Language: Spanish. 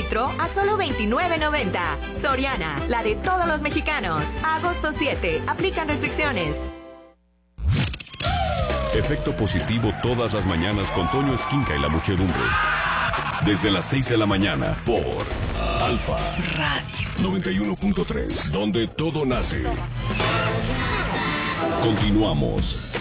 litro a solo $29.90. Soriana, la de todos los mexicanos. A agosto 7. Aplican restricciones. Efecto positivo todas las mañanas con Toño Esquinca y la muchedumbre. Desde las 6 de la mañana por Alfa Radio 91.3, donde todo nace. Continuamos.